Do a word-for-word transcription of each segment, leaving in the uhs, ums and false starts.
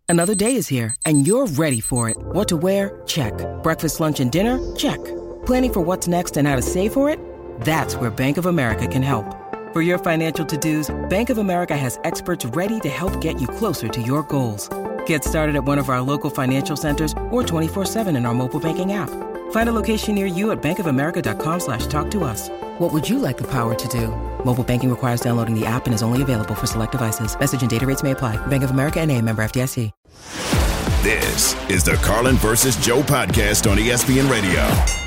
Another day is here, and you're ready for it. What to wear? Check. Breakfast, lunch, and dinner? Check. Planning for what's next and how to save for it? That's where Bank of America can help. For your financial to-dos, Bank of America has experts ready to help get you closer to your goals. Get started at one of our local financial centers or twenty-four seven in our mobile banking app. Find a location near you at bankofamerica.com slash talk to us. What would you like the power to do? Mobile banking requires downloading the app and is only available for select devices. Message and data rates may apply. Bank of America N A, member F D I C. This is the Carlin versus Joe podcast on E S P N Radio.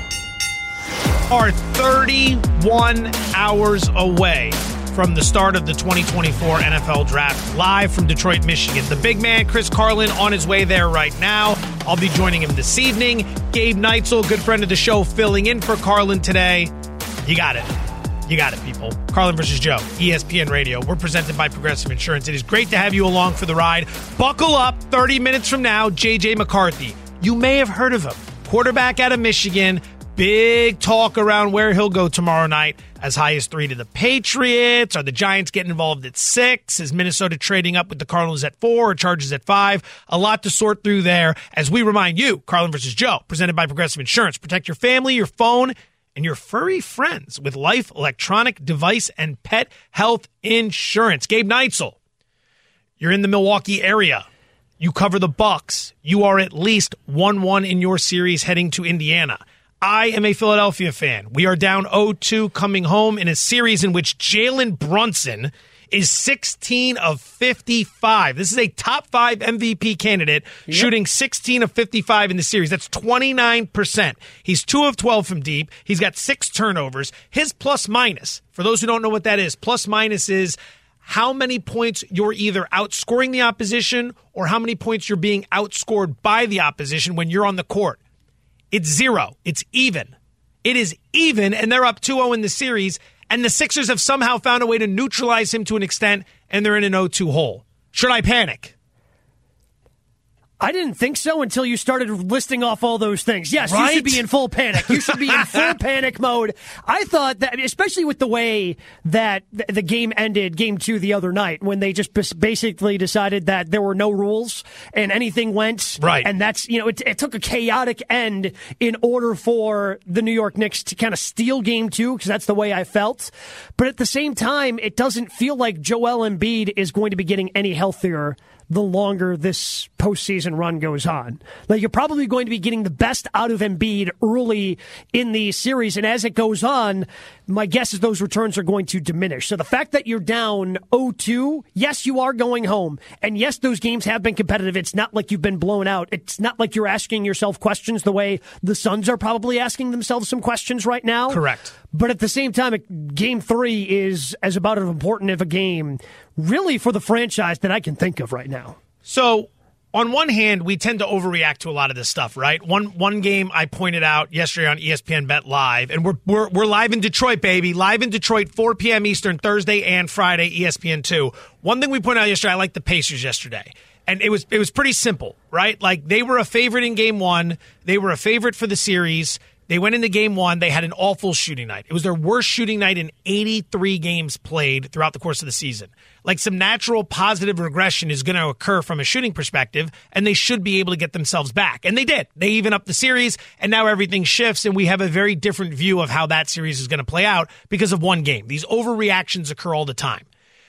Are thirty-one hours away from the start of the twenty twenty-four N F L Draft, live from Detroit, Michigan. The big man, Chris Carlin, on his way there right now. I'll be joining him this evening. Gabe Neitzel, good friend of the show, filling in for Carlin today. You got it. You got it, people. Carlin versus Joe, E S P N Radio. We're presented by Progressive Insurance. It is great to have you along for the ride. Buckle up. thirty minutes from now, J J McCarthy. You may have heard of him. Quarterback out of Michigan. Big talk around where he'll go tomorrow night. As high as three to the Patriots. Are the Giants getting involved at six? Is Minnesota trading up with the Cardinals at four or Chargers at five? A lot to sort through there as we remind you, Carlin versus Joe, presented by Progressive Insurance. Protect your family, your phone, and your furry friends with Life Electronic Device and Pet Health Insurance. Gabe Neitzel, you're in the Milwaukee area. You cover the Bucks. You are at least one one in your series heading to Indiana. I am a Philadelphia fan. We are down oh two coming home in a series in which Jalen Brunson is sixteen of fifty-five. This is a top five M V P candidate, yep. Shooting sixteen of fifty-five in the series. That's twenty-nine percent. He's two of twelve from deep. He's got six turnovers. His plus minus, for those who don't know what that is, plus minus is how many points you're either outscoring the opposition or how many points you're being outscored by the opposition when you're on the court. It's zero. It's even. It is even, and they're up two oh in the series, and the Sixers have somehow found a way to neutralize him to an extent, and they're in an oh two hole. Should I panic? I didn't think so until you started listing off all those things. Yes, right? You should be in full panic. You should be in full panic mode. I thought that, especially with the way that the game ended, game two the other night, when they just basically decided that there were no rules and anything went. Right. And that's, you know, it, it took a chaotic end in order for the New York Knicks to kind of steal game two, because that's the way I felt. But at the same time, it doesn't feel like Joel Embiid is going to be getting any healthier the longer this postseason run goes on. Like, you're probably going to be getting the best out of Embiid early in the series, and as it goes on, my guess is those returns are going to diminish. So the fact that you're down oh two, yes, you are going home, and yes, those games have been competitive. It's not like you've been blown out. It's not like you're asking yourself questions the way the Suns are probably asking themselves some questions right now. Correct. But at the same time, game three is as about as important of a game, really, for the franchise that I can think of right now. So, on one hand, we tend to overreact to a lot of this stuff, right? One one game I pointed out yesterday on E S P N Bet Live, and we're we're we're live in Detroit, baby. Live in Detroit, four p.m. Eastern, Thursday and Friday, E S P N two. One thing we pointed out yesterday, I liked the Pacers yesterday. And it was it was pretty simple, right? Like, they were a favorite in game one. They were a favorite for the series. They went into game one. They had an awful shooting night. It was their worst shooting night in eighty-three games played throughout the course of the season. Like, some natural positive regression is going to occur from a shooting perspective, and they should be able to get themselves back. And they did. They even up the series, and now everything shifts, and we have a very different view of how that series is going to play out because of one game. These overreactions occur all the time.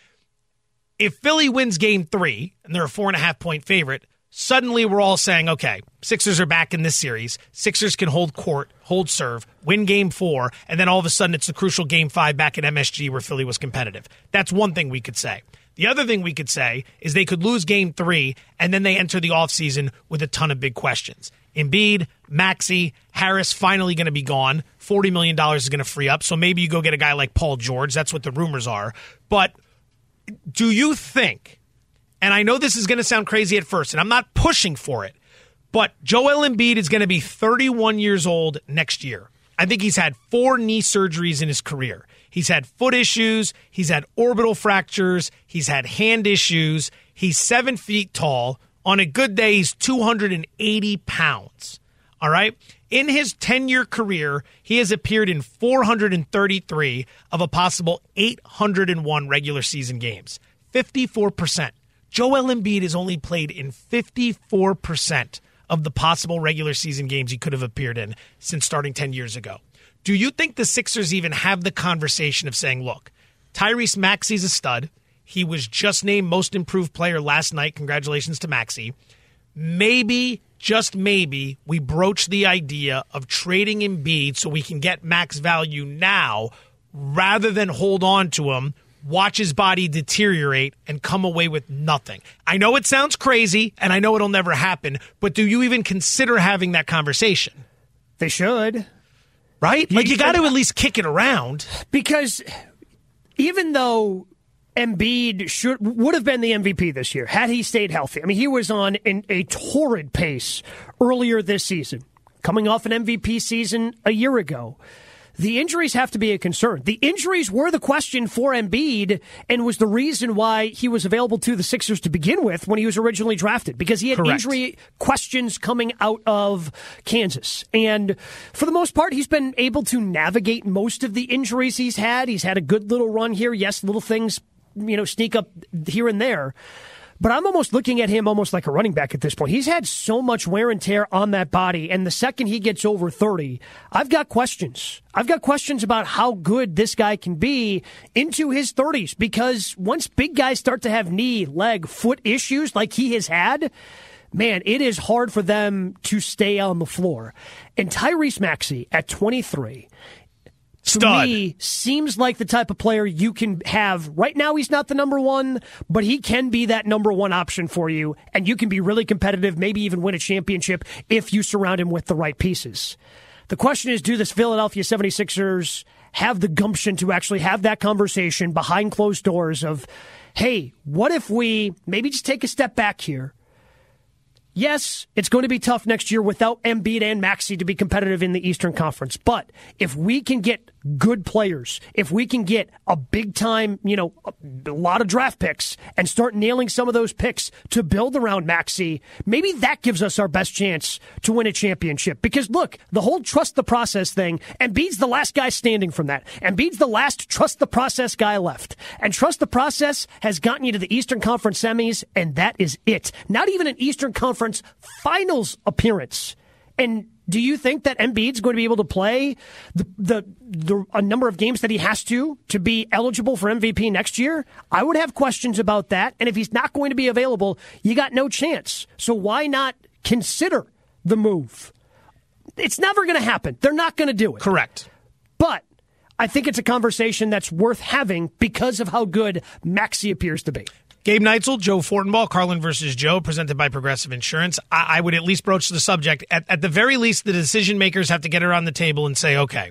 If Philly wins game three, and they're a four and a half point favorite, suddenly we're all saying, okay, Sixers are back in this series. Sixers can hold court, hold serve, win game four, and then all of a sudden it's the crucial game five back at M S G where Philly was competitive. That's one thing we could say. The other thing we could say is they could lose game three, and then they enter the offseason with a ton of big questions. Embiid, Maxey, Harris finally going to be gone. forty million dollars is going to free up, so maybe you go get a guy like Paul George. That's what the rumors are. But do you think, and I know this is going to sound crazy at first, and I'm not pushing for it, but Joel Embiid is going to be thirty-one years old next year. I think he's had four knee surgeries in his career. He's had foot issues. He's had orbital fractures. He's had hand issues. He's seven feet tall. On a good day, he's two hundred eighty pounds. All right? In his ten-year career, he has appeared in four hundred thirty-three of a possible eight hundred one regular season games. fifty-four percent. Joel Embiid has only played in fifty-four percent of the possible regular season games he could have appeared in since starting ten years ago. Do you think the Sixers even have the conversation of saying, look, Tyrese Maxey's a stud. He was just named most improved player last night. Congratulations to Maxey. Maybe, just maybe, we broach the idea of trading Embiid so we can get max value now rather than hold on to him, watch his body deteriorate, and come away with nothing. I know it sounds crazy, and I know it'll never happen, but do you even consider having that conversation? They should. Right? Like, you got to at least kick it around. Because even though Embiid should would have been the M V P this year had he stayed healthy. I mean, he was on in a torrid pace earlier this season, coming off an M V P season a year ago. The injuries have to be a concern. The injuries were the question for Embiid and was the reason why he was available to the Sixers to begin with when he was originally drafted, because he had Correct. injury questions coming out of Kansas. And for the most part, he's been able to navigate most of the injuries he's had. He's had a good little run here. Yes, little things, you know, sneak up here and there. But I'm almost looking at him almost like a running back at this point. He's had so much wear and tear on that body, and the second he gets over thirty, I've got questions. I've got questions about how good this guy can be into his thirties, because once big guys start to have knee, leg, foot issues like he has had, man, it is hard for them to stay on the floor. And Tyrese Maxey at twenty-three, to Stud. me, seems like the type of player you can have. Right now, he's not the number one, but he can be that number one option for you, and you can be really competitive, maybe even win a championship if you surround him with the right pieces. The question is, do the Philadelphia seventy-sixers have the gumption to actually have that conversation behind closed doors of, hey, what if we maybe just take a step back here? Yes, it's going to be tough next year without Embiid and Maxey to be competitive in the Eastern Conference. But if we can get good players, if we can get a big time, you know, a lot of draft picks and start nailing some of those picks to build around Maxey, maybe that gives us our best chance to win a championship. Because look, the whole trust the process thing, Embiid's the last guy standing from that. Embiid's the last trust the process guy left. And trust the process has gotten you to the Eastern Conference semis, and that is it. Not even an Eastern Conference Finals appearance. And do you think that Embiid's going to be able to play the, the the a number of games that he has to to be eligible for M V P next year? I would have questions about that. And if he's not going to be available, you got no chance. So why not consider the move? It's never going to happen. They're not going to do it. Correct. But I think it's a conversation that's worth having because of how good Maxey appears to be. Gabe Neitzel, Joe Fortenbaugh, Carlin versus Joe, presented by Progressive Insurance. I, I would at least broach the subject. At, at the very least, the decision makers have to get around the table and say, okay,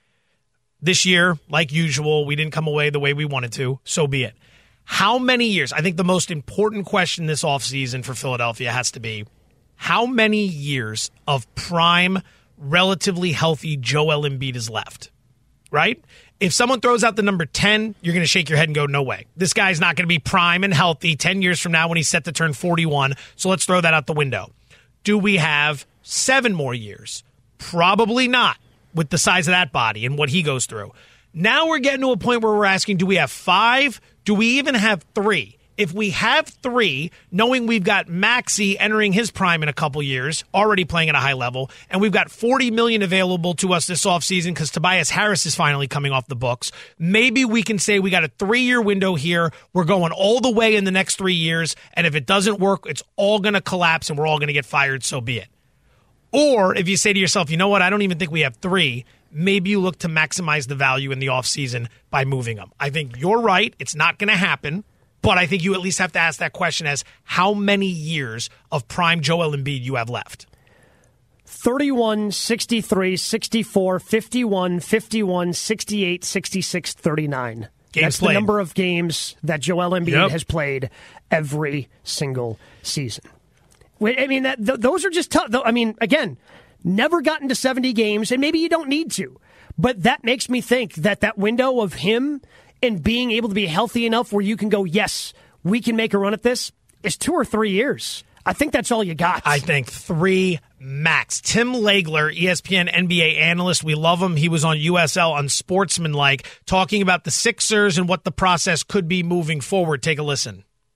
this year, like usual, we didn't come away the way we wanted to, so be it. How many years? I think the most important question this offseason for Philadelphia has to be, how many years of prime, relatively healthy Joel Embiid is left, right? If someone throws out the number ten, you're going to shake your head and go, no way. This guy's not going to be prime and healthy ten years from now when he's set to turn forty-one, so let's throw that out the window. Do we have seven more years? Probably not, with the size of that body and what he goes through. Now we're getting to a point where we're asking, do we have five? Do we even have three? If we have three, knowing we've got Maxey entering his prime in a couple years, already playing at a high level, and we've got forty million dollars available to us this offseason because Tobias Harris is finally coming off the books, maybe we can say we got a three-year window here. We're going all the way in the next three years, and if it doesn't work, it's all going to collapse and we're all going to get fired, so be it. Or if you say to yourself, you know what, I don't even think we have three, maybe you look to maximize the value in the offseason by moving them. I think you're right. It's not going to happen. But I think you at least have to ask that question as how many years of prime Joel Embiid you have left. thirty-one, sixty-three, sixty-four, fifty-one, fifty-one, sixty-eight, sixty-six, thirty-nine. Games That's played. the number of games that Joel Embiid Yep. has played every single season. I mean, that th- those are just tough. I mean, again, never gotten to seventy games, and maybe you don't need to. But that makes me think that that window of him and being able to be healthy enough where you can go, yes, we can make a run at this, is two or three years. I think that's all you got. I think three max. Tim Legler, E S P N N B A analyst, we love him. He was on U S L on Sportsmanlike, talking about the Sixers and what the process could be moving forward. Take a listen.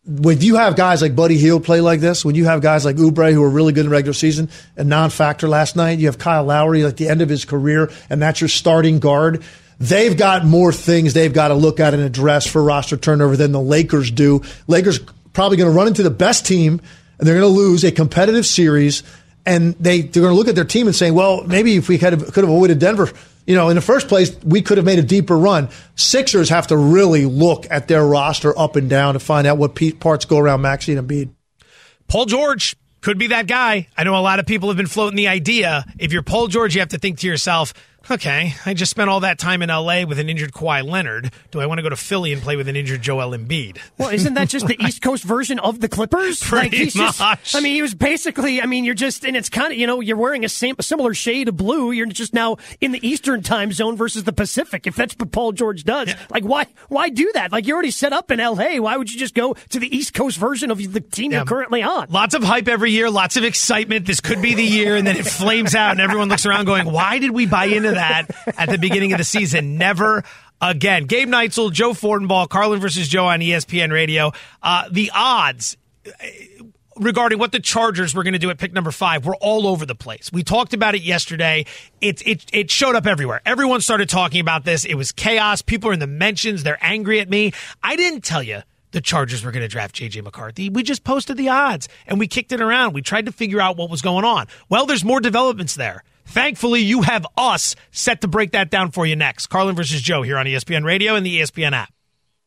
when you have guys like Buddy Hield play like this, when you have guys like Oubre who are really good in the regular season, a non-factor last night, you have Kyle Lowry at the end of his career, and that's your starting guard. They've got more things they've got to look at and address for roster turnover than the Lakers do. Lakers probably going to run into the best team, and they're going to lose a competitive series, and they, they're going to look at their team and say, well, maybe if we could have, could have avoided Denver, you know, in the first place, we could have made a deeper run. Sixers have to really look at their roster up and down to find out what parts go around Maxey and Embiid. Paul George could be that guy. I know a lot of people have been floating the idea. If you're Paul George, you have to think to yourself, okay, I just spent all that time in L A with an injured Kawhi Leonard. Do I want to go to Philly and play with an injured Joel Embiid? Well, isn't that just the East Coast version of the Clippers? Pretty like he's much. Just, I mean, he was basically, I mean, you're just, and it's kind of, you know, you're wearing a, same, a similar shade of blue. You're just now in the Eastern time zone versus the Pacific, if that's what Paul George does. Yeah. Like, why why do that? Like, you're already set up in L A. Why would you just go to the East Coast version of the team yeah. you're currently on? Lots of hype every year, lots of excitement. This could be the year, and then it flames out, and everyone looks around going, why did we buy into that at the beginning of the season? Never again. Gabe Neitzel, Joe Fortenbaugh, Carlin versus Joe on E S P N Radio. Uh, the odds regarding what the Chargers were going to do at pick number five were all over the place. We talked about it yesterday. It, it, it showed up everywhere. Everyone started talking about this. It was chaos. People are in the mentions. They're angry at me. I didn't tell you the Chargers were going to draft J J McCarthy. We just posted the odds, and we kicked it around. We tried to figure out what was going on. Well, there's more developments there. Thankfully, you have us set to break that down for you next. Carlin versus Joe here on E S P N Radio and the E S P N app.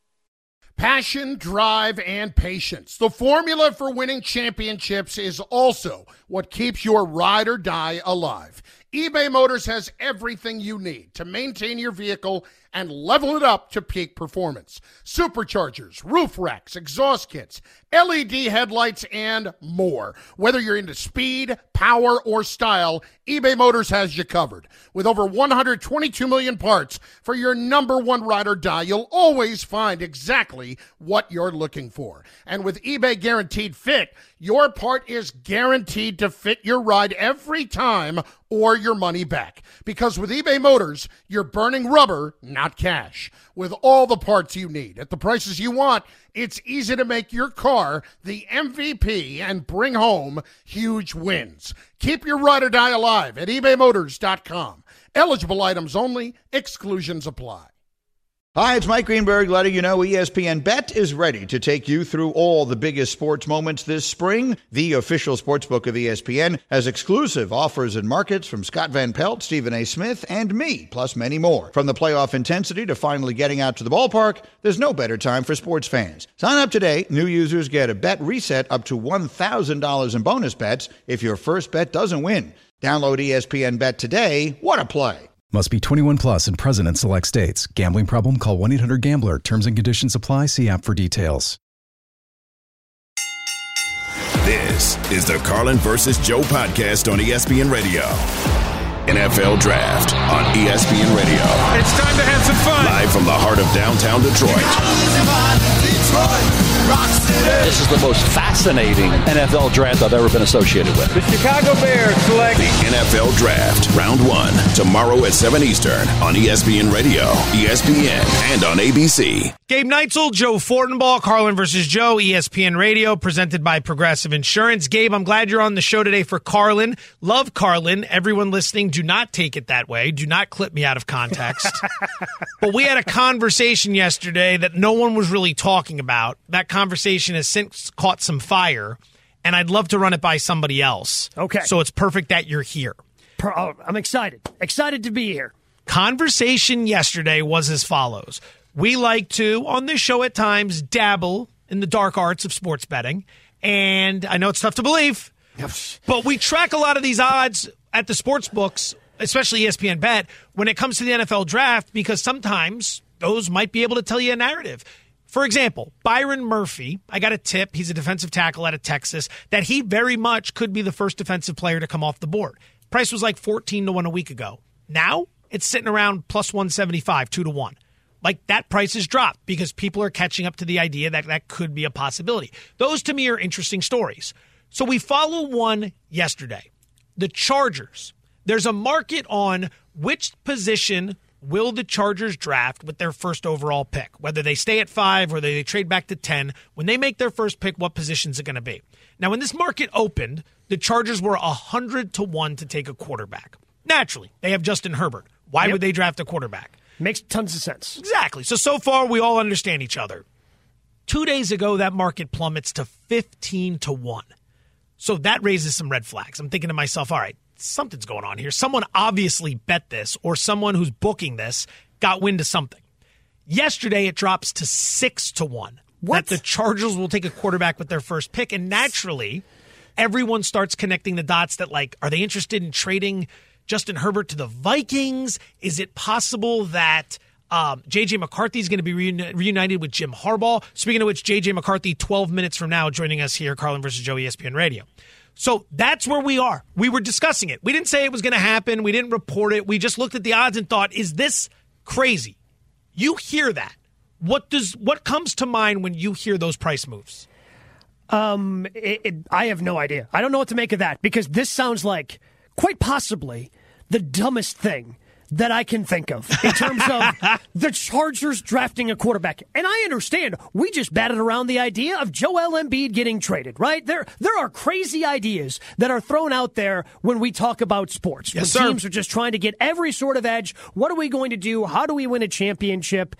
Passion, drive, and patience. The formula for winning championships is also what keeps your ride or die alive. eBay Motors has everything you need to maintain your vehicle and level it up to peak performance. Superchargers, roof racks, exhaust kits, L E D headlights, and more. Whether you're into speed, power, or style, eBay Motors has you covered. With over one hundred twenty-two million parts for your number one ride or die, you'll always find exactly what you're looking for. And with eBay Guaranteed Fit, your part is guaranteed to fit your ride every time or your money back. Because with eBay Motors, you're burning rubber, not cash. With all the parts you need at the prices you want, it's easy to make your car the M V P and bring home huge wins. Keep your ride or die alive at ebay motors dot com. Eligible items only. Exclusions apply. Hi, it's Mike Greenberg letting you know E S P N Bet is ready to take you through all the biggest sports moments this spring. The official sportsbook of E S P N has exclusive offers and markets from Scott Van Pelt, Stephen A. Smith, and me, plus many more. From the playoff intensity to finally getting out to the ballpark, there's no better time for sports fans. Sign up today. New users get a bet reset up to one thousand dollars in bonus bets if your first bet doesn't win. Download E S P N Bet today. What a play. Must be twenty-one plus and present in select states. Gambling problem? Call one eight hundred gambler. Terms and conditions apply. See app for details. This is the Carlin versus Joe podcast on E S P N Radio. N F L Draft on E S P N Radio. It's time to have some fun. Live from the heart of downtown Detroit. This is the most fascinating N F L draft I've ever been associated with. The Chicago Bears select the N F L Draft, round one, tomorrow at seven Eastern on E S P N Radio, E S P N, and on A B C. Gabe Neitzel, Joe Fortenbaugh, Carlin versus Joe, E S P N Radio, presented by Progressive Insurance. Gabe, I'm glad you're on the show today for Carlin. Love Carlin. Everyone listening, do not take it that way. Do not clip me out of context. But we had a conversation yesterday that no one was really talking about. That conversation has since caught some fire, and I'd love to run it by somebody else. Okay. So it's perfect that you're here. Oh, I'm excited. Excited to be here. Conversation yesterday was as follows. We like to, on this show at times, dabble in the dark arts of sports betting. And I know it's tough to believe, but we track a lot of these odds at the sports books, especially E S P N Bet, when it comes to the N F L Draft, because sometimes those might be able to tell you a narrative. For example, Byron Murphy, I got a tip, he's a defensive tackle out of Texas, that he very much could be the first defensive player to come off the board. Price was like fourteen to one a week ago. Now, it's sitting around plus one seventy-five, two to one. Like, that price has dropped because people are catching up to the idea that that could be a possibility. Those, to me, are interesting stories. So we follow one yesterday. The Chargers. There's a market on which position will the Chargers draft with their first overall pick? Whether they stay at five or they trade back to ten, when they make their first pick, what position is it going to be? Now, when this market opened, the Chargers were one hundred to one to take a quarterback. Naturally, they have Justin Herbert. Why yep. would they draft a quarterback? Makes tons of sense. Exactly. So, so far, we all understand each other. Two days ago, that market plummets to fifteen to one. So that raises some red flags. I'm thinking to myself, all right, something's going on here. Someone obviously bet this, or someone who's booking this got wind of something. Yesterday, it drops to six to one. What? That the Chargers will take a quarterback with their first pick. And naturally, everyone starts connecting the dots that, like, are they interested in trading Justin Herbert to the Vikings? Is it possible that um, J J. McCarthy is going to be reuni- reunited with Jim Harbaugh? Speaking of which, J J. McCarthy, twelve minutes from now, joining us here, Carlin versus Joe, E S P N Radio. So that's where we are. We were discussing it. We didn't say it was going to happen. We didn't report it. We just looked at the odds and thought, is this crazy? You hear that. What does what comes to mind when you hear those price moves? Um, it, it, I have no idea. I don't know what to make of that, because this sounds like, quite possibly, the dumbest thing that I can think of in terms of the Chargers drafting a quarterback. And I understand we just batted around the idea of Joel Embiid getting traded, right? There there are crazy ideas that are thrown out there when we talk about sports. Yes, when sir. Teams are just trying to get every sort of edge. What are we going to do? How do we win a championship?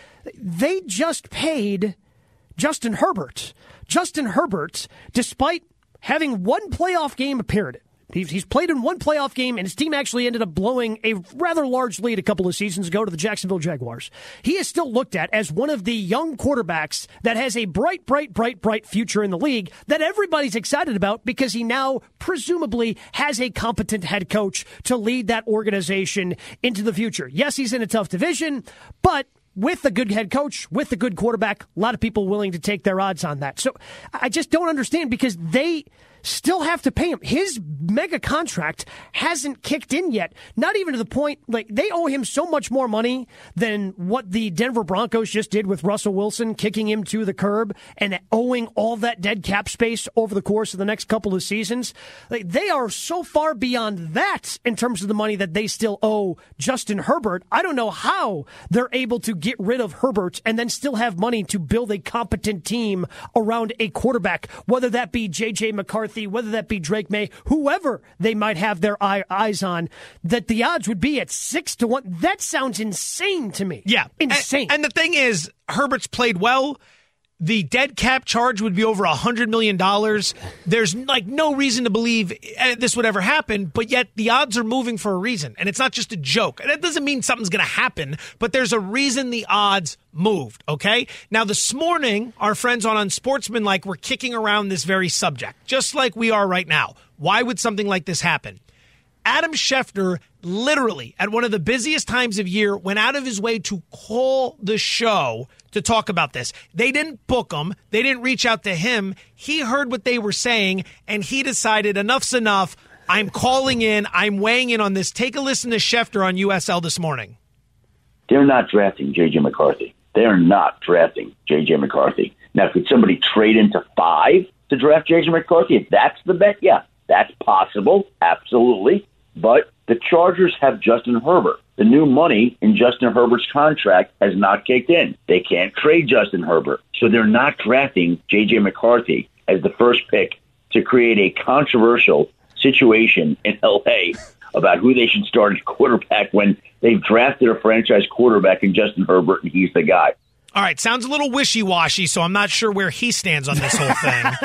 They just paid Justin Herbert. Justin Herbert, despite having one playoff game appeared, He's, he's played in one playoff game, and his team actually ended up blowing a rather large lead a couple of seasons ago to the Jacksonville Jaguars. He is still looked at as one of the young quarterbacks that has a bright, bright, bright, bright future in the league that everybody's excited about, because he now presumably has a competent head coach to lead that organization into the future. Yes, he's in a tough division, but with a good head coach, with a good quarterback, a lot of people willing to take their odds on that. So I just don't understand, because they still have to pay him. His mega contract hasn't kicked in yet. Not even to the point, like, they owe him so much more money than what the Denver Broncos just did with Russell Wilson, kicking him to the curb and owing all that dead cap space over the course of the next couple of seasons. Like, they are so far beyond that in terms of the money that they still owe Justin Herbert. I don't know how they're able to get rid of Herbert and then still have money to build a competent team around a quarterback, whether that be J J. McCarthy, whether that be Drake May, whoever they might have their eye, eyes on, that the odds would be at six to one. That sounds insane to me. Yeah. Insane. And, and the thing is, Herbert's played well. The dead cap charge would be over one hundred million dollars. There's like no reason to believe this would ever happen, but yet the odds are moving for a reason. And it's not just a joke. And that doesn't mean something's going to happen, but there's a reason the odds moved, okay? Now, this morning, our friends on Unsportsmanlike were kicking around this very subject, just like we are right now. Why would something like this happen? Adam Schefter, literally, at one of the busiest times of year, went out of his way to call the show to talk about this. They didn't book him. They didn't reach out to him. He heard what they were saying, and he decided enough's enough. I'm calling in. I'm weighing in on this. Take a listen to Schefter on U S L this morning. They're not drafting J J. McCarthy. They are not drafting J J. McCarthy. Now, could somebody trade into five to draft J J. McCarthy? If that's the bet, yeah, that's possible. Absolutely. But the Chargers have Justin Herbert. The new money in Justin Herbert's contract has not kicked in. They can't trade Justin Herbert. So they're not drafting J J. McCarthy as the first pick to create a controversial situation in L A about who they should start at quarterback when they've drafted a franchise quarterback in Justin Herbert, and he's the guy. All right, sounds a little wishy-washy, so I'm not sure where he stands on this whole thing.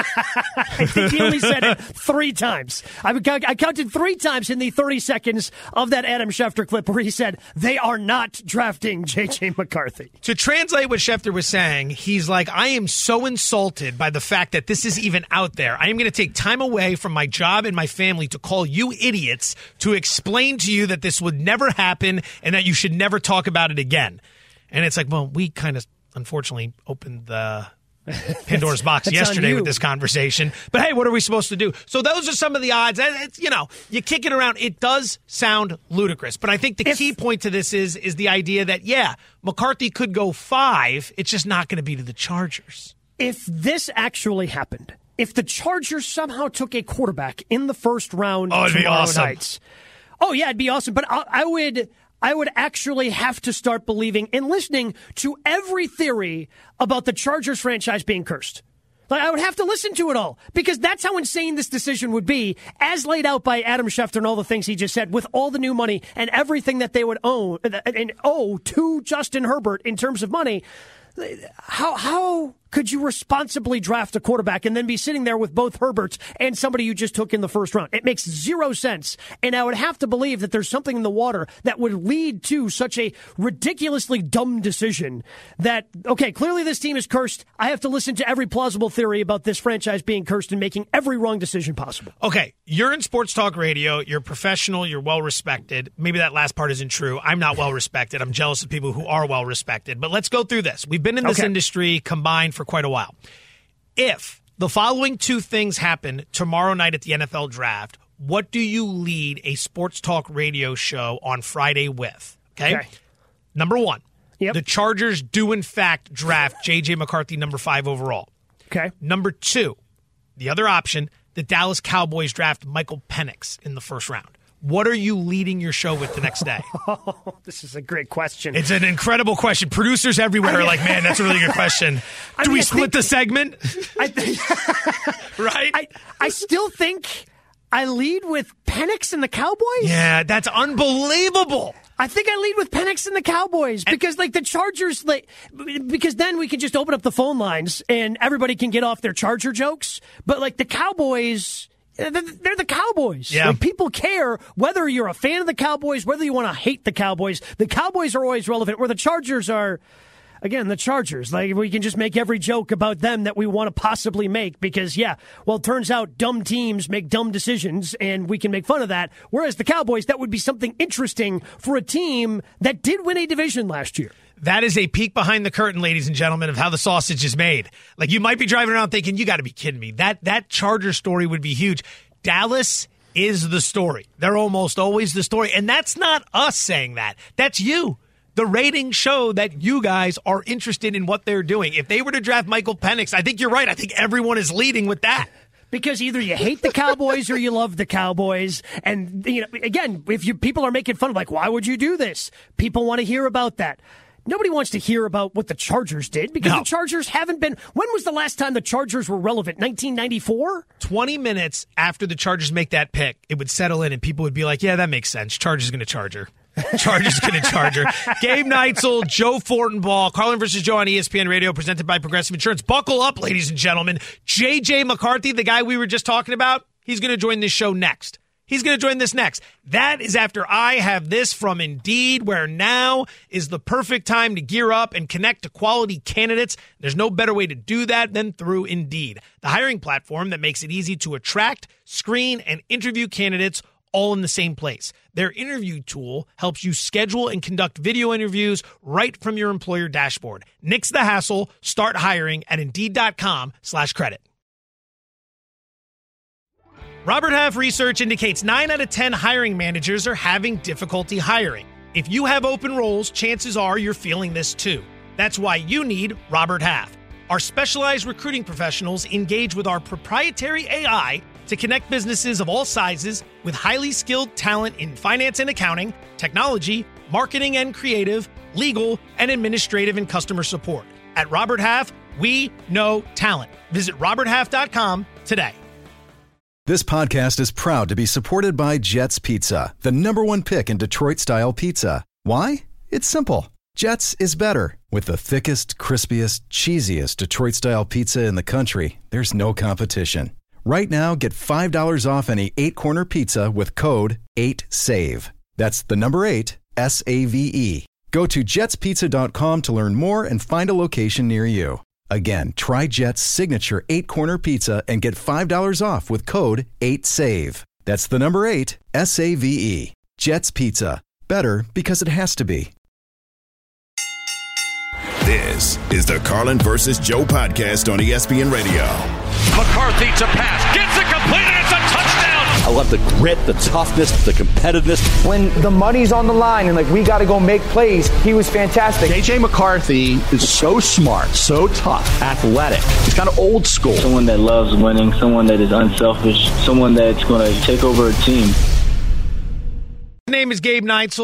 I think he only said it three times. I, I counted three times in the thirty seconds of that Adam Schefter clip where he said, they are not drafting J J. McCarthy. To translate what Schefter was saying, he's like, I am so insulted by the fact that this is even out there. I am going to take time away from my job and my family to call you idiots to explain to you that this would never happen and that you should never talk about it again. And it's like, well, we kind of unfortunately opened the Pandora's box yesterday with this conversation. But hey, what are we supposed to do? So those are some of the odds. It's, you know, you kick it around. It does sound ludicrous. But I think the if, key point to this is is the idea that, yeah, McCarthy could go five. It's just not going to be to the Chargers. If this actually happened, if the Chargers somehow took a quarterback in the first round oh, it'd be awesome. Nights, oh, yeah, it'd be awesome. But I, I would... I would actually have to start believing and listening to every theory about the Chargers franchise being cursed. Like, I would have to listen to it all, because that's how insane this decision would be, as laid out by Adam Schefter and all the things he just said, with all the new money and everything that they would own and owe to Justin Herbert in terms of money. How how could you responsibly draft a quarterback and then be sitting there with both Herberts and somebody you just took in the first round? It makes zero sense. And I would have to believe that there's something in the water that would lead to such a ridiculously dumb decision that, okay, clearly this team is cursed. I have to listen to every plausible theory about this franchise being cursed and making every wrong decision possible. Okay, you're in sports talk radio. You're professional. You're well-respected. Maybe that last part isn't true. I'm not well-respected. I'm jealous of people who are well-respected. But let's go through this. We've been in this okay. industry combined for quite a while. If the following two things happen tomorrow night at the N F L Draft, what do you lead a sports talk radio show on Friday with? Okay. okay. Number one, yep. the Chargers do in fact draft J J McCarthy number five overall. Okay. Number two, the other option, the Dallas Cowboys draft Michael Penix in the first round. What are you leading your show with the next day? Oh, this is a great question. It's an incredible question. Producers everywhere I mean, are like, man, that's a really good question. Do I mean, we split think, the segment? I think, right? I, I still think I lead with Penix and the Cowboys. Yeah, that's unbelievable. I think I lead with Penix and the Cowboys because, like, the Chargers, like, because then we can just open up the phone lines and everybody can get off their Charger jokes. But, like, the Cowboys, they're the Cowboys. Yeah. Like, people care whether you're a fan of the Cowboys, whether you want to hate the Cowboys. The Cowboys are always relevant, where the Chargers are, again, the Chargers. Like, we can just make every joke about them that we want to possibly make because, yeah, well, it turns out dumb teams make dumb decisions, and we can make fun of that. Whereas the Cowboys, that would be something interesting for a team that did win a division last year. That is a peek behind the curtain, ladies and gentlemen, of how the sausage is made. Like, you might be driving around thinking, you got to be kidding me. That that Charger story would be huge. Dallas is the story. They're almost always the story. And that's not us saying that. That's you. The ratings show that you guys are interested in what they're doing. If they were to draft Michael Penix, I think you're right. I think everyone is leading with that. Because either you hate the Cowboys or you love the Cowboys. And, you know, again, if you people are making fun of, like, why would you do this? People want to hear about that. Nobody wants to hear about what the Chargers did because no. the Chargers haven't been. When was the last time the Chargers were relevant? nineteen ninety-four? twenty minutes after the Chargers make that pick, it would settle in and people would be like, yeah, that makes sense. Chargers going to Charger. Chargers going to Charger. Gabe Neitzel, Joe Fortenbaugh, Carlin versus Joe on E S P N Radio, presented by Progressive Insurance. Buckle up, ladies and gentlemen. J J McCarthy, the guy we were just talking about, he's going to join this show next. He's going to join this next. That is after I have this from Indeed, where now is the perfect time to gear up and connect to quality candidates. There's no better way to do that than through Indeed, the hiring platform that makes it easy to attract, screen, and interview candidates all in the same place. Their interview tool helps you schedule and conduct video interviews right from your employer dashboard. Nix the hassle. Start hiring at Indeed.com slash credit. Robert Half research indicates nine out of ten hiring managers are having difficulty hiring. If you have open roles, chances are you're feeling this too. That's why you need Robert Half. Our specialized recruiting professionals engage with our proprietary A I to connect businesses of all sizes with highly skilled talent in finance and accounting, technology, marketing and creative, legal, and administrative and customer support. At Robert Half, we know talent. Visit robert half dot com today. This podcast is proud to be supported by Jets Pizza, the number one pick in Detroit-style pizza. Why? It's simple. Jets is better. With the thickest, crispiest, cheesiest Detroit-style pizza in the country, there's no competition. Right now, get five dollars off any eight-corner pizza with code eight save. That's the number eight, S A V E. Go to jets pizza dot com to learn more and find a location near you. Again, try Jet's signature eight-corner pizza and get five dollars off with code eight save. That's the number eight, S A V E. Jet's Pizza. Better because it has to be. This is the Carlin versus Joe podcast on E S P N Radio. McCarthy to pass. Gets it completed. It's a touchdown. I love the grit, the toughness, the competitiveness. When the money's on the line and, like, we got to go make plays, he was fantastic. J J McCarthy is so smart, so tough, athletic. He's kind of old school. Someone that loves winning, someone that is unselfish, someone that's going to take over a team. His name is Gabe Neitzel.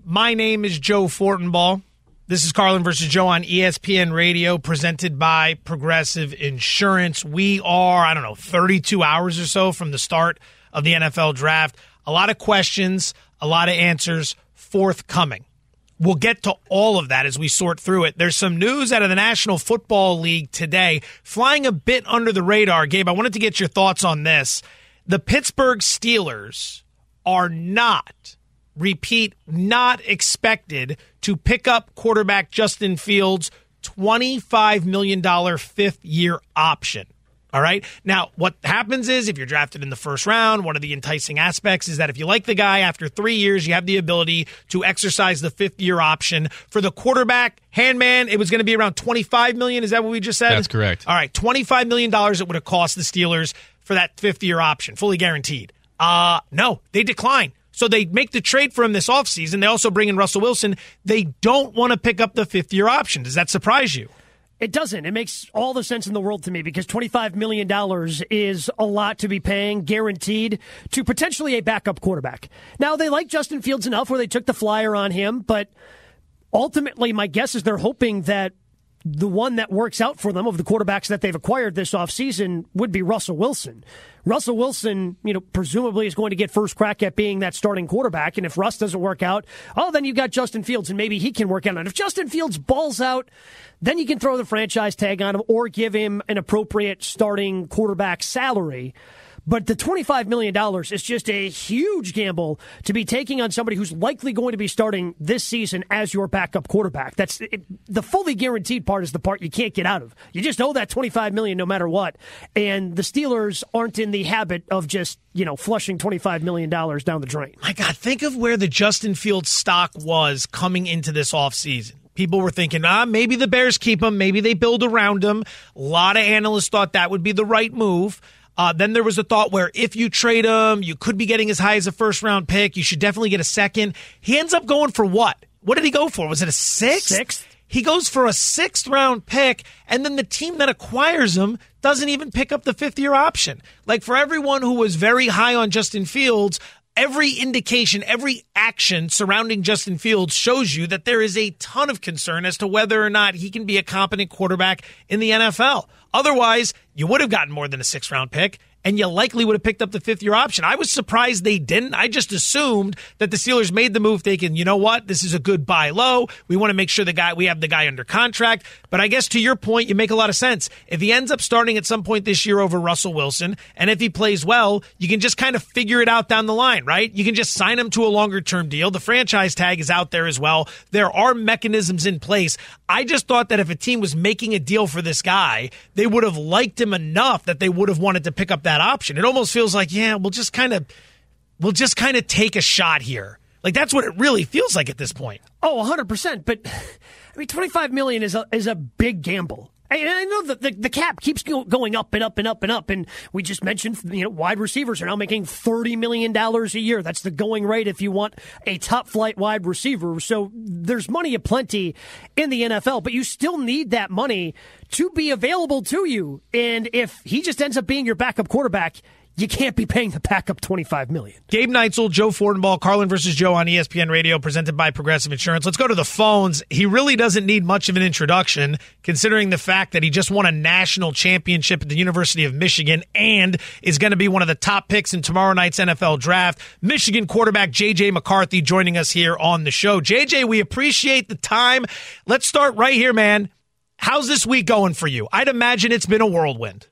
My name is Joe Fortenbaugh. This is Carlin versus Joe on E S P N Radio, presented by Progressive Insurance. We are, I don't know, thirty-two hours or so from the start of the N F L draft. A lot of questions, a lot of answers forthcoming. We'll get to all of that as we sort through it. There's some news out of the National Football League today, flying a bit under the radar. Gabe, I wanted to get your thoughts on this. The Pittsburgh Steelers are not, repeat, not expected to pick up quarterback Justin Fields' twenty-five million dollars fifth-year option. All right. Now, what happens is if you're drafted in the first round, one of the enticing aspects is that if you like the guy after three years, you have the ability to exercise the fifth year option. For the quarterback, Handman, it was going to be around twenty-five million dollars. Is that what we just said? That's correct. All right. twenty-five million dollars it would have cost the Steelers for that fifth year option, fully guaranteed. Uh, no, they decline. So they make the trade for him this offseason. They also bring in Russell Wilson. They don't want to pick up the fifth year option. Does that surprise you? It doesn't. It makes all the sense in the world to me because twenty-five million dollars is a lot to be paying, guaranteed, to potentially a backup quarterback. Now, they like Justin Fields enough where they took the flyer on him, but ultimately my guess is they're hoping that the one that works out for them of the quarterbacks that they've acquired this offseason would be Russell Wilson. Russell Wilson, you know, presumably is going to get first crack at being that starting quarterback. And if Russ doesn't work out, oh, then you've got Justin Fields and maybe he can work out. And if Justin Fields balls out, then you can throw the franchise tag on him or give him an appropriate starting quarterback salary. But the twenty-five million dollars is just a huge gamble to be taking on somebody who's likely going to be starting this season as your backup quarterback. That's it, the fully guaranteed part is the part you can't get out of. You just owe that twenty-five million dollars no matter what. And the Steelers aren't in the habit of just, you know, flushing twenty-five million dollars down the drain. My God, think of where the Justin Fields stock was coming into this offseason. People were thinking, ah, maybe the Bears keep him, maybe they build around him. A lot of analysts thought that would be the right move. Uh, then there was a thought where if you trade him, you could be getting as high as a first-round pick. You should definitely get a second. He ends up going for what? What did he go for? Was it a sixth? Sixth. He goes for a sixth-round pick, and then the team that acquires him doesn't even pick up the fifth-year option. Like, for everyone who was very high on Justin Fields, every indication, every action surrounding Justin Fields shows you that there is a ton of concern as to whether or not he can be a competent quarterback in the N F L. Otherwise, you would have gotten more than a sixth-round pick, and you likely would have picked up the fifth-year option. I was surprised they didn't. I just assumed that the Steelers made the move thinking, you know what, this is a good buy low. We want to make sure the guy we have the guy under contract. But I guess to your point, you make a lot of sense. If he ends up starting at some point this year over Russell Wilson, and if he plays well, you can just kind of figure it out down the line, right? You can just sign him to a longer-term deal. The franchise tag is out there as well. There are mechanisms in place. I just thought that if a team was making a deal for this guy, they would have liked him enough that they would have wanted to pick up that option. It almost feels like, yeah, we'll just kind of we'll just kind of take a shot here. Like, that's what it really feels like at this point. Oh, one hundred percent. But I mean, twenty-five million dollars is a is a big gamble. I, I know that the, the cap keeps going up and up and up and up. And we just mentioned, you know, wide receivers are now making thirty million dollars a year. That's the going rate if you want a top flight wide receiver. So there's money aplenty in the N F L, but you still need that money to be available to you. And if he just ends up being your backup quarterback, you can't be paying the backup twenty-five million dollars. Gabe Neitzel, Joe Fortenbaugh, Carlin versus Joe on E S P N Radio, presented by Progressive Insurance. Let's go to the phones. He really doesn't need much of an introduction, considering the fact that he just won a national championship at the University of Michigan and is going to be one of the top picks in tomorrow night's N F L draft. Michigan quarterback J J McCarthy joining us here on the show. J J, we appreciate the time. Let's start right here, man. How's this week going for you? I'd imagine it's been a whirlwind.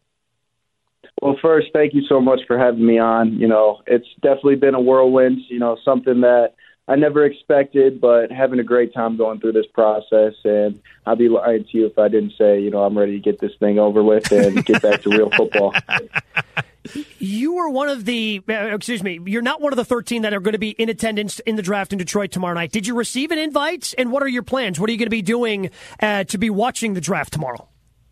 Well, first, thank you so much for having me on. You know, it's definitely been a whirlwind, you know, something that I never expected, but having a great time going through this process. And I'd be lying to you if I didn't say, you know, I'm ready to get this thing over with and get back to real football. You are one of the, uh, excuse me, you're not one of the thirteen that are going to be in attendance in the draft in Detroit tomorrow night. Did you receive an invite? And what are your plans? What are you going to be doing uh, to be watching the draft tomorrow?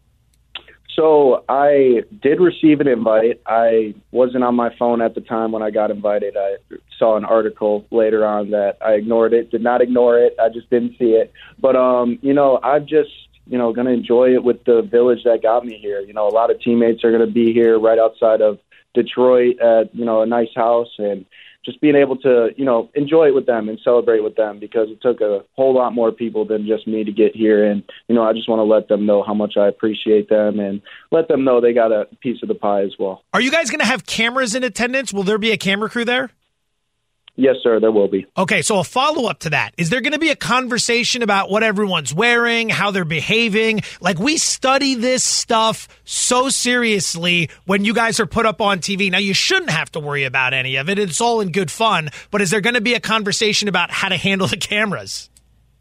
So I did receive an invite. I wasn't on my phone at the time when I got invited. I saw an article later on that I ignored it, did not ignore it. I just didn't see it. But, um, you know, I'm just, you know, going to enjoy it with the village that got me here. You know, a lot of teammates are going to be here right outside of Detroit at, you know, a nice house, and just being able to, you know, enjoy it with them and celebrate with them, because it took a whole lot more people than just me to get here. And, you know, I just want to let them know how much I appreciate them and let them know they got a piece of the pie as well. Are you guys going to have cameras in attendance? Will there be a camera crew there? Yes, sir, there will be. Okay, so a follow-up to that. Is there going to be a conversation about what everyone's wearing, how they're behaving? Like, we study this stuff so seriously when you guys are put up on T V. Now, you shouldn't have to worry about any of it. It's all in good fun. But is there going to be a conversation about how to handle the cameras?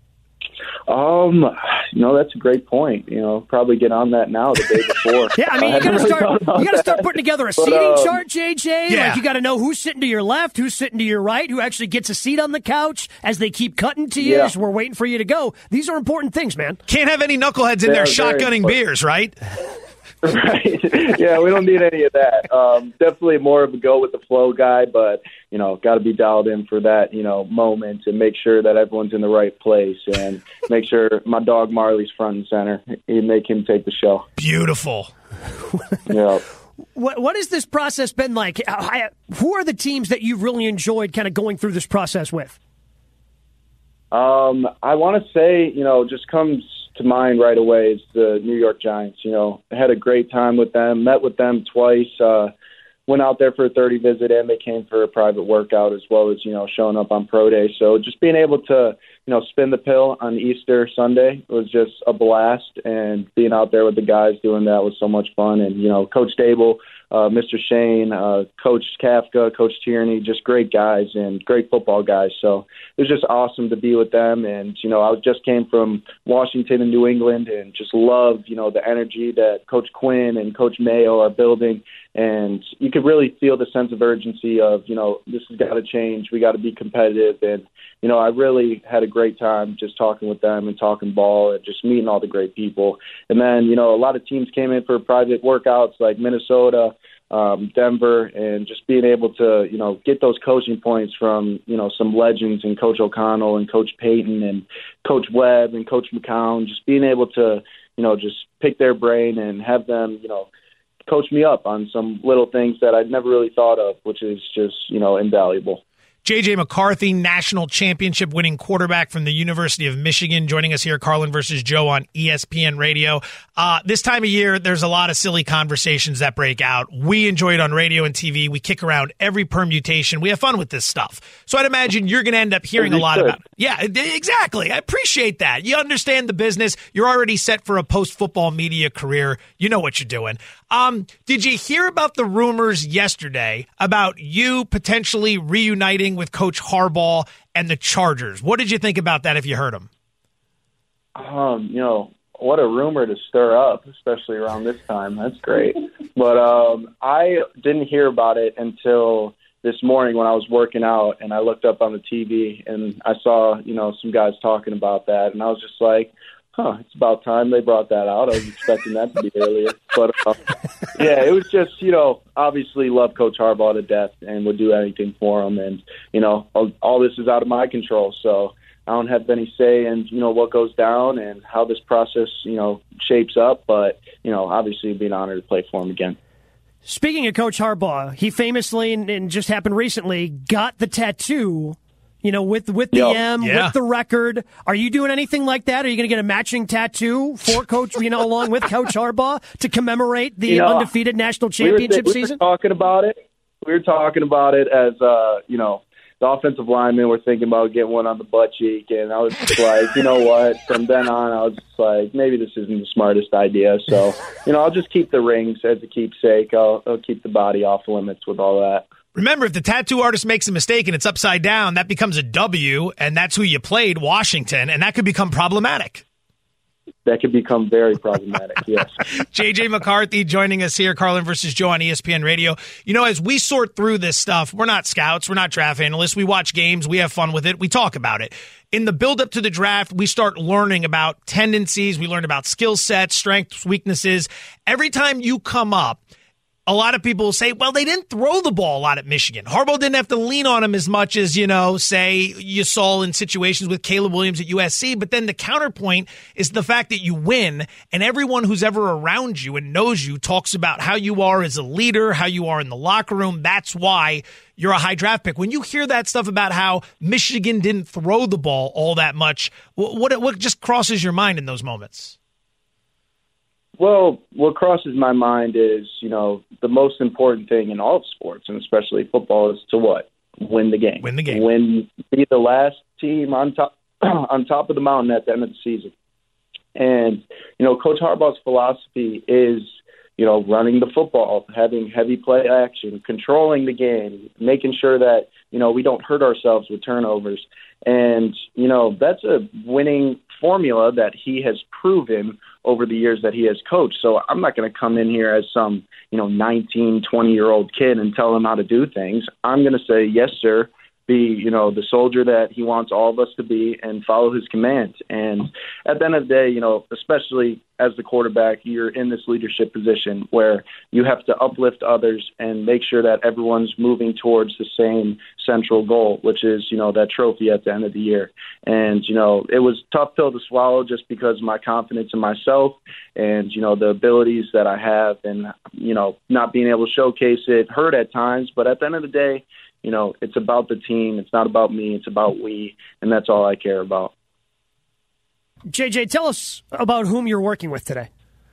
Um, you know, that's a great point. You know, probably get on that now the day before. Yeah, I mean, you got to start. You got to start putting together a But, seating um, chart, J J. Yeah. Like, you got to know who's sitting to your left, who's sitting to your right, who actually gets a seat on the couch as they keep cutting to you Yeah. as we're waiting for you to go. These are important things, man. Can't have any knuckleheads in They there are very shotgunning important. beers, right? Right. Yeah, we don't need any of that. Um, definitely more of a go with the flow guy, but, you know, got to be dialed in for that, you know, moment and make sure that everyone's in the right place and make sure my dog Marley's front and center and make him take the show. Beautiful. Yeah. What What has this process been like? I, who are the teams that you've really enjoyed kind of going through this process with? Um, I want to say, you know, just comes to mind right away is the New York Giants. You know, I had a great time with them, met with them twice, uh, went out there for a thirty visit, and they came for a private workout as well as, you know, showing up on pro day. So just being able to, you know, spin the pill on Easter Sunday was just a blast, and being out there with the guys doing that was so much fun. And, you know, Coach Dable, uh, Mister Shane, uh, Coach Kafka, Coach Tierney, just great guys and great football guys. So it was just awesome to be with them. And, you know, I just came from Washington and New England and just loved, you know, the energy that Coach Quinn and Coach Mayo are building. And you could really feel the sense of urgency of, you know, this has got to change. We got to be competitive. And, you know, I really had a great time just talking with them and talking ball and just meeting all the great people. And then, you know, a lot of teams came in for private workouts like Minnesota, um, Denver, and just being able to, you know, get those coaching points from, you know, some legends and Coach O'Connell and Coach Payton and Coach Webb and Coach McCown, just being able to, you know, just pick their brain and have them, you know, coach me up on some little things that I'd never really thought of, which is just, you know, invaluable. J J. McCarthy, national championship winning quarterback from the University of Michigan, joining us here, Carlin versus Joe on E S P N Radio. Uh, this time of year, there's a lot of silly conversations that break out. We enjoy it on radio and T V. We kick around every permutation. We have fun with this stuff. So I'd imagine you're going to end up hearing a lot should. about it. Yeah, exactly. I appreciate that. You understand the business. You're already set for a post-football media career. You know what you're doing. Um, did you hear about the rumors yesterday about you potentially reuniting with Coach Harbaugh and the Chargers? What did you think about that if you heard them? Um, you know, what a rumor to stir up, especially around this time. That's great. But um, I didn't hear about it until this morning when I was working out, and I looked up on the T V and I saw, you know, some guys talking about that, and I was just like, huh, it's about time they brought that out. I was expecting that to be earlier. But, uh, yeah, it was just, you know, obviously love Coach Harbaugh to death and would do anything for him. And, you know, all, all this is out of my control. So I don't have any say in, you know, what goes down and how this process, you know, shapes up. But, you know, obviously it'd be an honor to play for him again. Speaking of Coach Harbaugh, he famously, and, and just happened recently, got the tattoo. You know, with with the Yep. M, Yeah. with the record. Are you doing anything like that? Are you going to get a matching tattoo for Coach, you know, along with Coach Harbaugh to commemorate the You know, undefeated national We were, championship we were season? talking about it. We were talking about it as, uh, you know, the offensive linemen were thinking about getting one on the butt cheek. And I was just like, you know what? From then on, I was just like, maybe this isn't the smartest idea. So, you know, I'll just keep the rings as a keepsake. I'll, I'll keep the body off limits with all that. Remember, if the tattoo artist makes a mistake and it's upside down, that becomes a W, and that's who you played, Washington, and that could become problematic. That could become very problematic, yes. J J. McCarthy joining us here, Carlin versus Joe on E S P N Radio. You know, as we sort through this stuff, we're not scouts, we're not draft analysts. We watch games, we have fun with it, we talk about it. In the build-up to the draft, we start learning about tendencies, we learn about skill sets, strengths, weaknesses. Every time you come up, a lot of people will say, well, they didn't throw the ball a lot at Michigan. Harbaugh didn't have to lean on him as much as, you know, say you saw in situations with Caleb Williams at U S C. But then the counterpoint is the fact that you win, and everyone who's ever around you and knows you talks about how you are as a leader, how you are in the locker room. That's why you're a high draft pick. When you hear that stuff about how Michigan didn't throw the ball all that much, what what just crosses your mind in those moments? Well, what crosses my mind is, you know, the most important thing in all of sports, and especially football, is to what? Win the game. Win the game. Win, be the last team on top on top of the mountain at the end of the season. And, you know, Coach Harbaugh's philosophy is, you know, running the football, having heavy play action, controlling the game, making sure that, you know, we don't hurt ourselves with turnovers. And, you know, that's a winning formula that he has proven over the years that he has coached. So I'm not going to come in here as some, you know, nineteen, twenty-year-old kid and tell him how to do things. I'm going to say, yes, sir, be, you know, the soldier that he wants all of us to be and follow his commands. And at the end of the day, you know, especially as the quarterback, you're in this leadership position where you have to uplift others and make sure that everyone's moving towards the same central goal, which is, you know, that trophy at the end of the year. And, you know, it was a tough pill to swallow just because of my confidence in myself and, you know, the abilities that I have, and, you know, not being able to showcase it hurt at times. But at the end of the day, you know, it's about the team. It's not about me. It's about we, and that's all I care about. J J, tell us about whom you're working with today.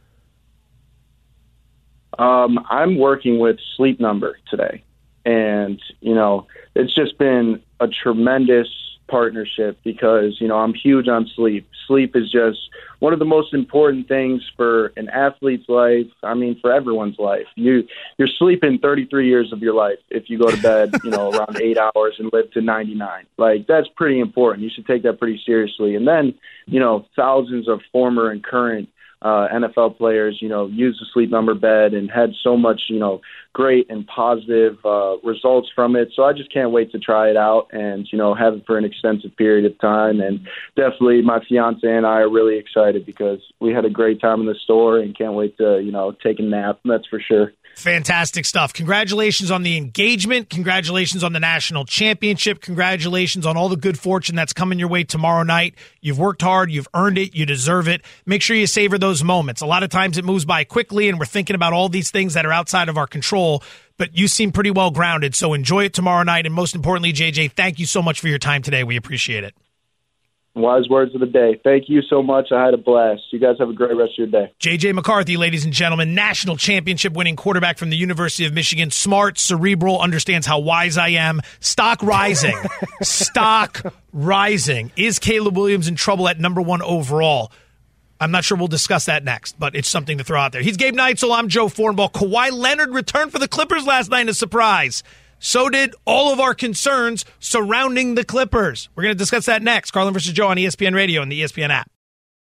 Um, I'm working with Sleep Number today, and, you know, it's just been a tremendous partnership because, you know, I'm huge on sleep. Sleep is just one of the most important things for an athlete's life. I mean, for everyone's life. You, you're sleeping thirty-three years of your life if you go to bed, you know, around eight hours and live to ninety-nine. Like, that's pretty important. You should take that pretty seriously. And then, you know, thousands of former and current uh, N F L players, you know, use the Sleep Number bed and had so much, you know, great and positive uh, results from it. So I just can't wait to try it out and, you know, have it for an extensive period of time. And definitely my fiance and I are really excited because we had a great time in the store and can't wait to, you know, take a nap. That's for sure. Fantastic stuff. Congratulations on the engagement. Congratulations on the national championship. Congratulations on all the good fortune that's coming your way tomorrow night. You've worked hard. You've earned it. You deserve it. Make sure you savor those moments. A lot of times it moves by quickly, and we're thinking about all these things that are outside of our control, but you seem pretty well grounded. So enjoy it tomorrow night. And most importantly, J J, thank you so much for your time today. We appreciate it. Wise words of the day. Thank you so much. I had a blast. You guys have a great rest of your day. J J McCarthy, ladies and gentlemen, national championship winning quarterback from the University of Michigan. Smart, cerebral, understands how wise I am. Stock rising. Stock rising. Is Caleb Williams in trouble at number one overall? I'm not sure we'll discuss that next, but it's something to throw out there. He's Gabe Neitzel. I'm Joe Fornball. Kawhi Leonard returned for the Clippers last night, a surprise. So did all of our concerns surrounding the Clippers. We're going to discuss that next. Carlin versus Joe on E S P N Radio and the E S P N app.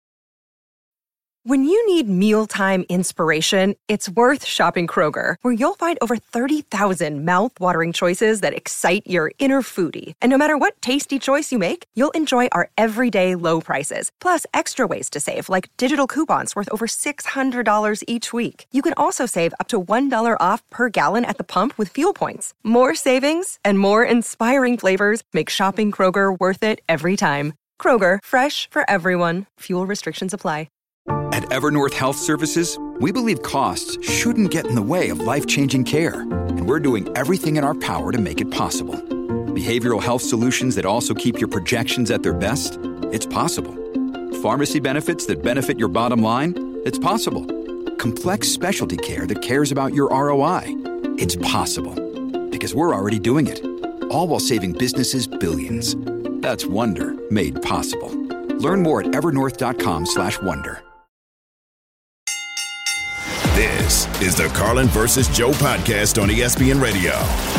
When you need mealtime inspiration, it's worth shopping Kroger, where you'll find over thirty thousand mouth-watering choices that excite your inner foodie. And no matter what tasty choice you make, you'll enjoy our everyday low prices, plus extra ways to save, like digital coupons worth over six hundred dollars each week. You can also save up to one dollar off per gallon at the pump with fuel points. More savings and more inspiring flavors make shopping Kroger worth it every time. Kroger, fresh for everyone. Fuel restrictions apply. At Evernorth Health Services, we believe costs shouldn't get in the way of life-changing care, and we're doing everything in our power to make it possible. Behavioral health solutions that also keep your projections at their best? It's possible. Pharmacy benefits that benefit your bottom line? It's possible. Complex specialty care that cares about your R O I? It's possible. Because we're already doing it. All while saving businesses billions. That's Wonder made possible. Learn more at evernorth.com slash wonder. This is the Carlin versus Joe podcast on E S P N Radio.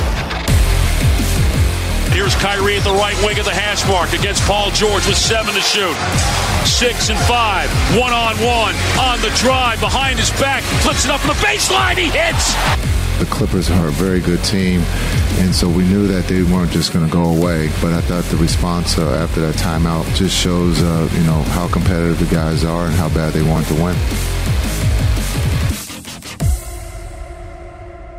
Here's Kyrie at the right wing of the hash mark against Paul George with seven to shoot. Six and five, one on one, on the drive, behind his back, flips it up from the baseline, he hits! The Clippers are a very good team, and so we knew that they weren't just going to go away. But I thought the response uh, after that timeout just shows, uh, you know, how competitive the guys are and how bad they want to win.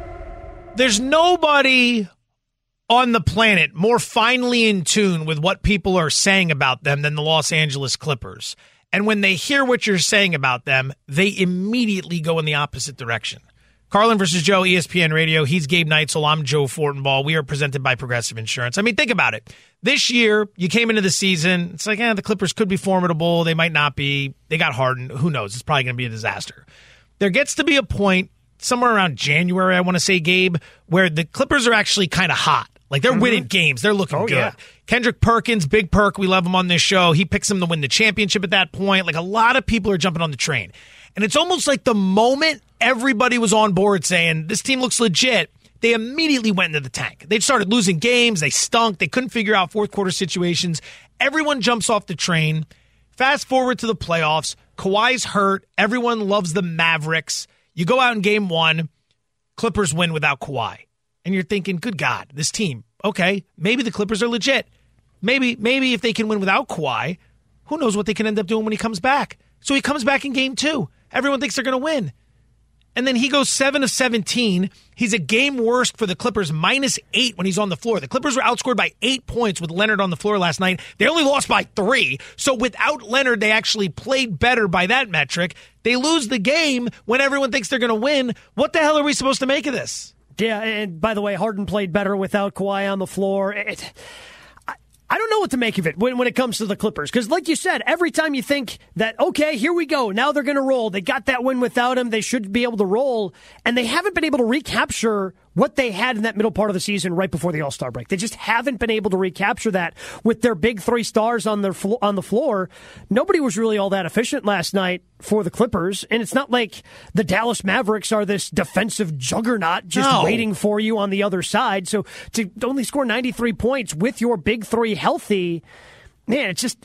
There's nobody on the planet more finely in tune with what people are saying about them than the Los Angeles Clippers. And when they hear what you're saying about them, they immediately go in the opposite direction. Carlin versus Joe, E S P N Radio. He's Gabe Neitzel. I'm Joe Fortenbaugh. We are presented by Progressive Insurance. I mean, think about it. This year, you came into the season, it's like, eh, the Clippers could be formidable. They might not be. They got Harden. Who knows? It's probably going to be a disaster. There gets to be a point, somewhere around January, I want to say, Gabe, where the Clippers are actually kind of hot. Like, they're mm-hmm. winning games. They're looking oh, good. Yeah. Kendrick Perkins, Big Perk, we love him on this show. He picks them to win the championship at that point. Like, a lot of people are jumping on the train. And it's almost like the moment everybody was on board saying, this team looks legit, they immediately went into the tank. They started losing games. They stunk. They couldn't figure out fourth quarter situations. Everyone jumps off the train. Fast forward to the playoffs. Kawhi's hurt. Everyone loves the Mavericks. You go out in game one. Clippers win without Kawhi. And you're thinking, good God, this team, okay, maybe the Clippers are legit. Maybe, maybe if they can win without Kawhi, who knows what they can end up doing when he comes back. So he comes back in game two. Everyone thinks they're going to win. And then he goes seven of seventeen. He's a game worst for the Clippers, minus eight when he's on the floor. The Clippers were outscored by eight points with Leonard on the floor last night. They only lost by three. So without Leonard, they actually played better by that metric. They lose the game when everyone thinks they're going to win. What the hell are we supposed to make of this? Yeah, and by the way, Harden played better without Kawhi on the floor. It, I, I don't know what to make of it when, when it comes to the Clippers. Because like you said, every time you think that, okay, here we go, now they're going to roll. They got that win without him. They should be able to roll. And they haven't been able to recapture what they had in that middle part of the season right before the All-Star break. They just haven't been able to recapture that with their big three stars on their flo- on the floor. Nobody was really all that efficient last night for the Clippers, and it's not like the Dallas Mavericks are this defensive juggernaut just no. waiting for you on the other side. So to only score ninety-three points with your big three healthy, man, it's just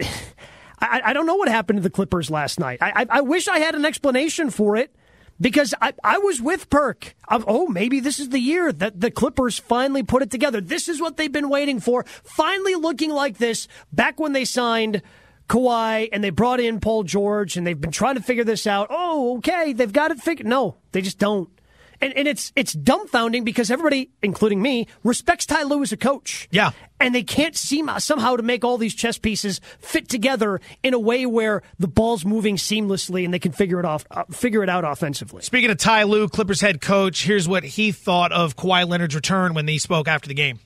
I, I don't know what happened to the Clippers last night. I, I, I wish I had an explanation for it. Because I, I was with Perk. Of, oh, maybe this is the year that the Clippers finally put it together. This is what they've been waiting for. Finally looking like this back when they signed Kawhi and they brought in Paul George and they've been trying to figure this out. Oh, okay, they've got it figured. No, they just don't. And, and it's it's dumbfounding because everybody, including me, respects Ty Lue as a coach. Yeah. And they can't seem somehow to make all these chess pieces fit together in a way where the ball's moving seamlessly and they can figure it off, uh, figure it out offensively. Speaking of Ty Lue, Clippers head coach, here's what he thought of Kawhi Leonard's return when he spoke after the game.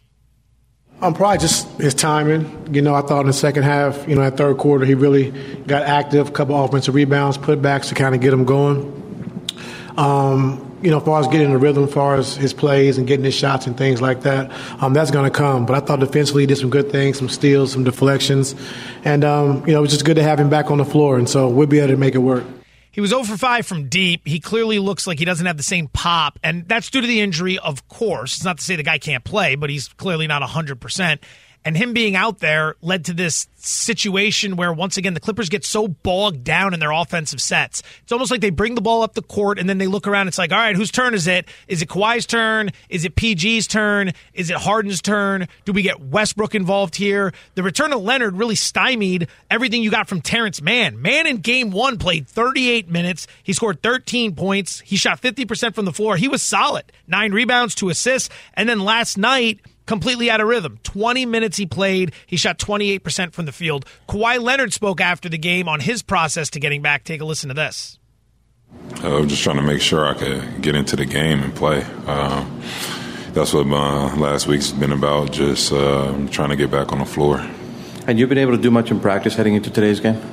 Um, probably just his timing. You know, I thought in the second half, you know, that third quarter, he really got active, a couple offensive rebounds, putbacks to kind of get him going. Um, you know, as far as getting the rhythm, as far as his plays and getting his shots and things like that, um, that's going to come. But I thought defensively he did some good things, some steals, some deflections. And, um, you know, it was just good to have him back on the floor. And so we'll be able to make it work. He was zero for five from deep. He clearly looks like he doesn't have the same pop, and that's due to the injury, of course. It's not to say the guy can't play, but he's clearly not one hundred percent. And him being out there led to this situation where, once again, the Clippers get so bogged down in their offensive sets. It's almost like they bring the ball up the court, and then they look around. It's like, all right, whose turn is it? Is it Kawhi's turn? Is it P G's turn? Is it Harden's turn? Do we get Westbrook involved here? The return of Leonard really stymied everything you got from Terrence Mann. Mann in game one played thirty-eight minutes. He scored thirteen points. He shot fifty percent from the floor. He was solid. Nine rebounds, two assists. And then last night, completely out of rhythm. twenty minutes he played. He shot twenty-eight percent from the field. Kawhi Leonard spoke after the game on his process to getting back. Take a listen to this. I was just trying to make sure I could get into the game and play. Uh, that's what my last week's been about, just uh, trying to get back on the floor. And you've been able to do much in practice heading into today's game?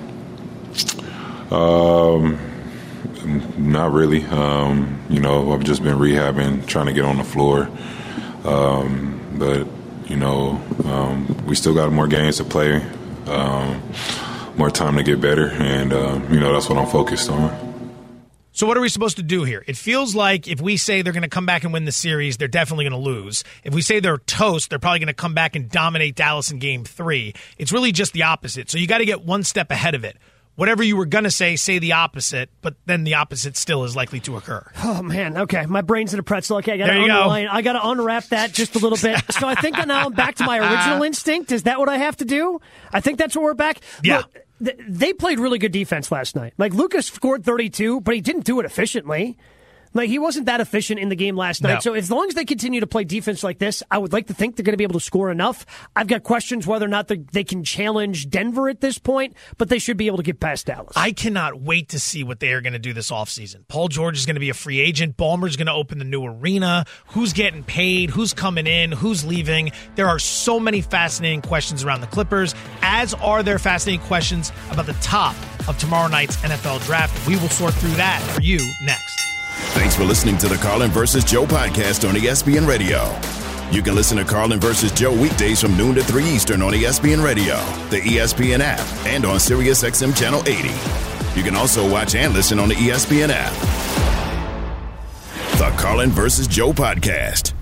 Um, not really. Um, you know, I've just been rehabbing, trying to get on the floor. Um, But, you know, um, we still got more games to play, um, more time to get better, and, uh, you know, that's what I'm focused on. So what are we supposed to do here? It feels like if we say they're going to come back and win the series, they're definitely going to lose. If we say they're toast, they're probably going to come back and dominate Dallas in game three. It's really just the opposite. So you got to get one step ahead of it. Whatever you were going to say, say the opposite, but then the opposite still is likely to occur. Oh, man. Okay. My brain's in a pretzel. Okay, I got to unwind. I got to unwrap that just a little bit. So I think now I'm back to my original instinct. Is that what I have to do? I think that's what we're back. Yeah. Look, th- they played really good defense last night. Like, Lucas scored thirty-two, but he didn't do it efficiently. Like, he wasn't that efficient in the game last night. No. So as long as they continue to play defense like this, I would like to think they're going to be able to score enough. I've got questions whether or not they can challenge Denver at this point, but they should be able to get past Dallas. I cannot wait to see what they are going to do this offseason. Paul George is going to be a free agent. Ballmer's going to open the new arena. Who's getting paid? Who's coming in? Who's leaving? There are so many fascinating questions around the Clippers, as are there fascinating questions about the top of tomorrow night's N F L draft. We will sort through that for you next. Thanks for listening to the Carlin versus Joe podcast on E S P N Radio. You can listen to Carlin versus Joe weekdays from noon to three Eastern on E S P N Radio, the E S P N app, and on Sirius X M Channel eighty. You can also watch and listen on the E S P N app. The Carlin versus Joe podcast.